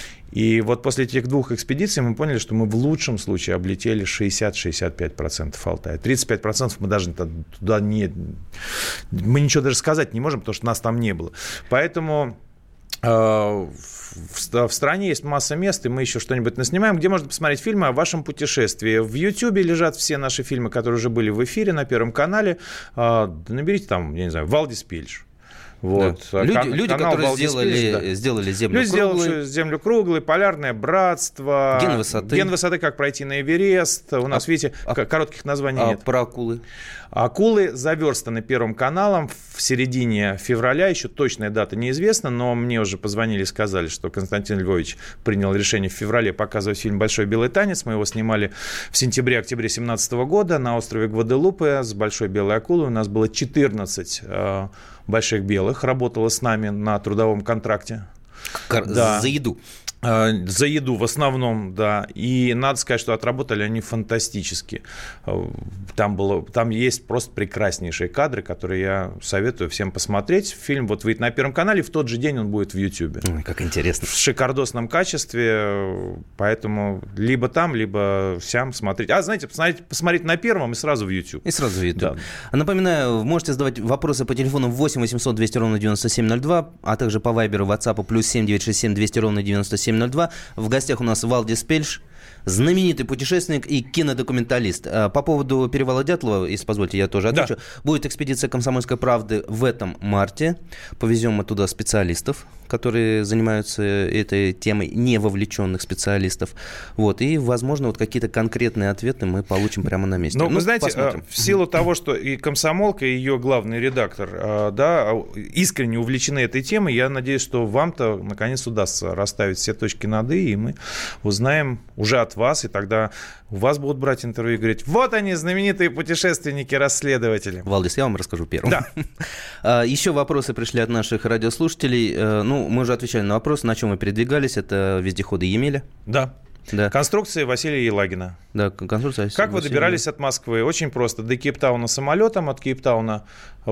И вот после этих двух экспедиций мы поняли, что мы в лучшем случае облетели шестьдесят-шестьдесят пять процентов Алтая. тридцать пять процентов мы даже туда не... Мы ничего даже сказать не можем, потому что нас там не было. Поэтому э, в, в стране есть масса мест, и мы еще что-нибудь наснимаем, где можно посмотреть фильмы о вашем путешествии. В Ютьюбе лежат все наши фильмы, которые уже были в эфире на Первом канале. Э, наберите там, я не знаю, Валдис Пельш. Вот. Да. Люди, Кан- люди которые Валдис сделали, Пельш, да. сделали Землю Люди, круглой. сделавшие Землю круглой, полярное братство. Ген высоты. Ген высоты, как пройти на Эверест. У нас, а, видите, а, коротких названий а нет. Про акулы? Акулы заверстаны Первым каналом в середине февраля. Еще точная дата неизвестна, но мне уже позвонили и сказали, что Константин Львович принял решение в феврале показывать фильм «Большой белый танец». Мы его снимали в сентябре-октябре две тысячи семнадцатого года на острове Гваделупе с большой белой акулой. У нас было четырнадцать э, больших белых, работало с нами на трудовом контракте. Кар- да. За еду. За еду в основном, да. И надо сказать, что отработали они фантастически. Там, было, там есть просто прекраснейшие кадры, которые я советую всем посмотреть. Фильм вот выйдет на Первом канале, в тот же день он будет в Ютьюбе. Как интересно. В шикардосном качестве, поэтому либо там, либо сям смотреть. А, знаете, посмотреть, посмотреть на Первом и сразу в YouTube. И сразу в YouTube. Да. Напоминаю, вы можете задавать вопросы по телефону восемь восемьсот двести ровно девяносто семь ноль два, а также по вайберу, WhatsApp плюс семь девятьсот шестьдесят семь двести ровно девяносто семь ноль два. В гостях у нас Валдис Пельш, знаменитый путешественник и кинодокументалист. По поводу перевала Дятлова, если позвольте, я тоже отвечу. Да. Будет экспедиция «Комсомольской правды» в этом марте. Повезем мы туда специалистов, которые занимаются этой темой, не вовлеченных специалистов. Вот. И, возможно, вот какие-то конкретные ответы мы получим прямо на месте. Но, ну, вы знаете, посмотрим. В силу того, что и «Комсомолка», и ее главный редактор, да, искренне увлечены этой темой, я надеюсь, что вам-то, наконец, удастся расставить все точки над «и», и мы узнаем уже от вас, и тогда у вас будут брать интервью и говорить: вот они, знаменитые путешественники-расследователи. Валдис, я вам расскажу первым. Да. Еще вопросы пришли от наших радиослушателей. Ну, мы уже отвечали на вопрос, на чем мы передвигались. Это вездеходы Емеля. Да. Да. Конструкция Василия Елагина. Да, конструкция Василия. Как вы добирались от Москвы? Очень просто. До Кейптауна самолетом, от Кейптауна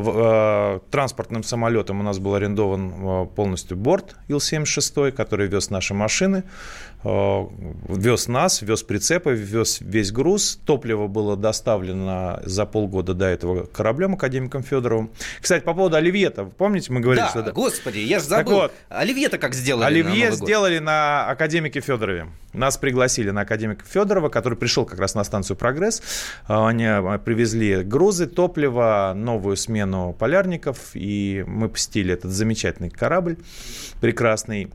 э, транспортным самолетом у нас был арендован э, полностью борт Ил семьдесят шесть, который вез наши машины, э, вез нас, вез прицепы, вез весь груз. Топливо было доставлено за полгода до этого кораблем академиком Федоровым. Кстати, по поводу оливье-то, вы помните, мы говорили, да, что... Да, господи, я же забыл. Вот, оливье-то как сделали? Оливье сделали на академике Федорове. Нас пригласили на академика Федорова, который пришел как раз на станцию «Прогресс». Они привезли грузы, топливо, новую смену полярников, и мы посетили этот замечательный корабль, прекрасный.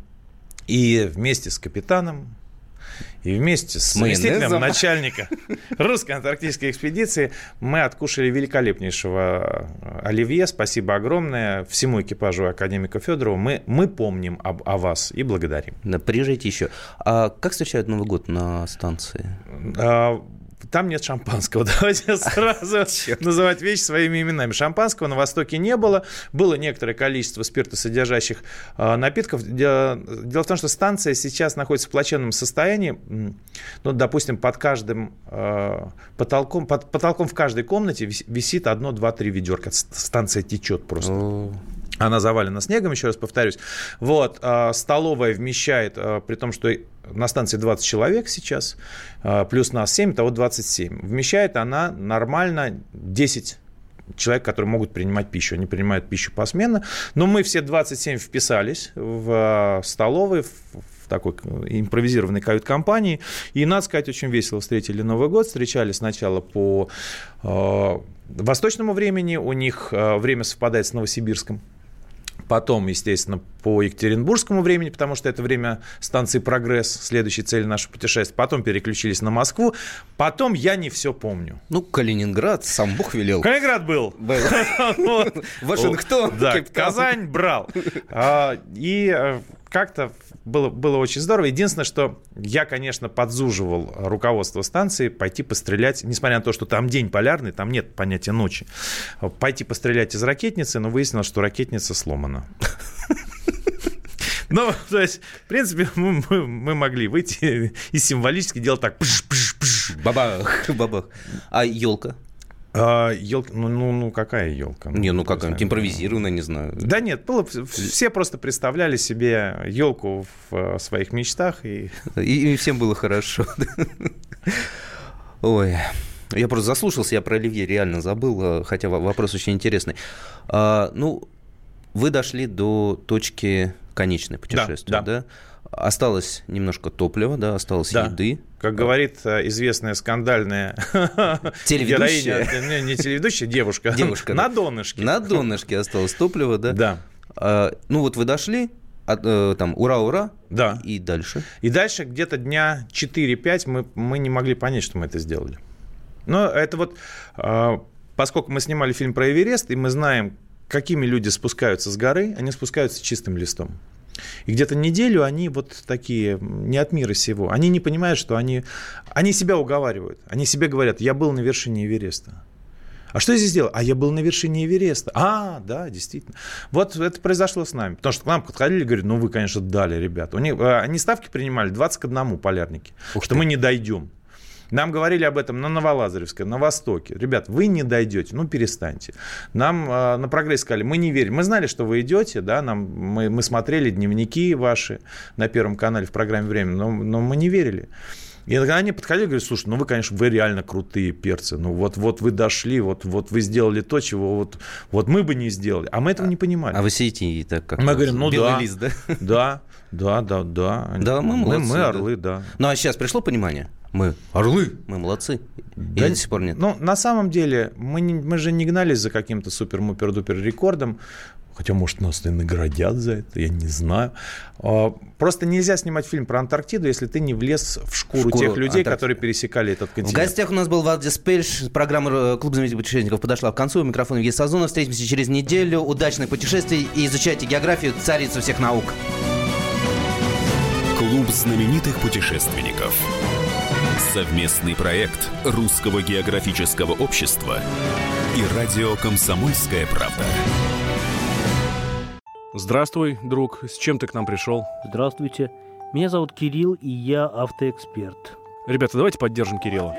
И вместе с капитаном, и вместе с заместителем начальника русской антарктической экспедиции мы откушали великолепнейшего оливье. Спасибо огромное всему экипажу академика Федорова. Мы, мы помним об, о вас и благодарим. Да, приезжайте еще. А как встречают Новый год на станции? А, там нет шампанского. Давайте сразу называть вещи своими именами. Шампанского на Востоке не было. Было некоторое количество спиртосодержащих э, напитков. Дело, дело в том, что станция сейчас находится в плачевном состоянии. Ну, допустим, под каждым э, потолком, под потолком в каждой комнате висит одно, два, три ведерка. Станция течет просто. Oh. Она завалена снегом, еще раз повторюсь. Вот, э, столовая вмещает, э, при том, что на станции двадцать человек сейчас, э, плюс нас семь, того двадцать семь. Вмещает она нормально десять человек, которые могут принимать пищу. Они принимают пищу посменно. Но мы все двадцать семь вписались в э, столовой, в, в такой импровизированной кают-компании. И, надо сказать, очень весело встретили Новый год. Встречали сначала по э, восточному времени. У них э, время совпадает с новосибирским. Потом, естественно, по екатеринбургскому времени, потому что это время станции «Прогресс», следующей цели нашего путешествия. Потом переключились на Москву. Потом я не все помню. Ну, Калининград, сам Бог велел. Калининград был. Вашингтон. Да, Казань брал. И как-то было, было очень здорово. Единственное, что я, конечно, подзуживал руководство станции пойти пострелять, несмотря на то, что там день полярный, там нет понятия ночи, пойти пострелять из ракетницы, но выяснилось, что ракетница сломана. Ну, то есть, в принципе, мы, мы, мы могли выйти и символически делать так. Бабах, бабах. А елка? А, елка, ну, ну, ну, какая елка? Не, ну какая-нибудь импровизированная, не знаю. Да нет, было, все просто представляли себе елку в своих мечтах. И, и, и всем было хорошо. Ой, я просто заслушался, я про оливье реально забыл, хотя вопрос очень интересный. А, ну, вы дошли до точки конечной путешествия, да? да. да? Осталось немножко топлива, да, осталось да. еды. Как говорит известная скандальная телеведущая. героиня, не, не телеведущая, девушка. Девушка. На донышке. На донышке осталось топливо, да? Да. А, ну вот вы дошли, а, э, там, ура, ура, да. И дальше? И дальше где-то дня четыре-пять мы, мы не могли понять, что мы это сделали. Но это вот, э, поскольку мы снимали фильм про Эверест, и мы знаем, какими люди спускаются с горы, они спускаются чистым листом. И где-то неделю они вот такие, не от мира сего. Они не понимают, что они... Они себя уговаривают. Они себе говорят, я был на вершине Эвереста. А что я здесь делал? А я был на вершине Эвереста. А, да, действительно. Вот это произошло с нами. Потому что к нам подходили и говорят, ну вы, конечно, дали, ребята. У них, они ставки принимали двадцать к одному полярники. Ух что ты. Мы не дойдем. Нам говорили об этом на Новолазаревской, на Востоке. Ребят, вы не дойдете, ну перестаньте. Нам э, на прогресс сказали, мы не верим. Мы знали, что вы идете, да, нам, мы, мы смотрели дневники ваши на Первом канале в программе «Время», но, но мы не верили. И когда они подходили, говорят, слушай, ну вы, конечно, вы реально крутые перцы. Ну вот, вот вы дошли, вот, вот вы сделали то, чего вот, вот мы бы не сделали. А мы этого не понимали. А вы сидите и так как мы говорим, ну да, лист, да, да, да, да, да. Да, мы молодцы. Мы, мы орлы, да. да. Ну а сейчас пришло понимание? Мы орлы, мы молодцы. Да, и до сих пор нет. Ну, на самом деле, мы, не, мы же не гнались за каким-то супер-мупер-дупер рекордом. Хотя, может, нас и наградят за это, я не знаю. Просто нельзя снимать фильм про Антарктиду, если ты не влез в шкуру, шкуру тех людей, Антарктиды. Которые пересекали этот континент. В гостях у нас был Валдис Пельш. Программа «Клуб знаменитых путешественников» подошла к концу. У микрофона Евгений Сазонов. Встретимся через неделю. Удачных путешествий и изучайте географию, царицу всех наук. Клуб знаменитых путешественников. Совместный проект Русского географического общества и радио «Комсомольская правда». Здравствуй, друг. С чем ты к нам пришел? Здравствуйте. Меня зовут Кирилл, и я автоэксперт. Ребята, давайте поддержим Кирилла.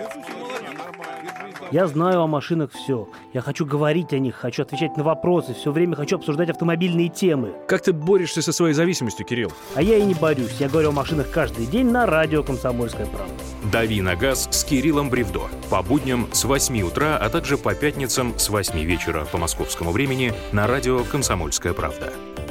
Я знаю о машинах все. Я хочу говорить о них, хочу отвечать на вопросы, все время хочу обсуждать автомобильные темы. Как ты борешься со своей зависимостью, Кирилл? А я и не борюсь. Я говорю о машинах каждый день на радио «Комсомольская правда». «Дави на газ» с Кириллом Бревдо. По будням с восьми утра, а также по пятницам с восьми вечера по московскому времени на радио «Комсомольская правда».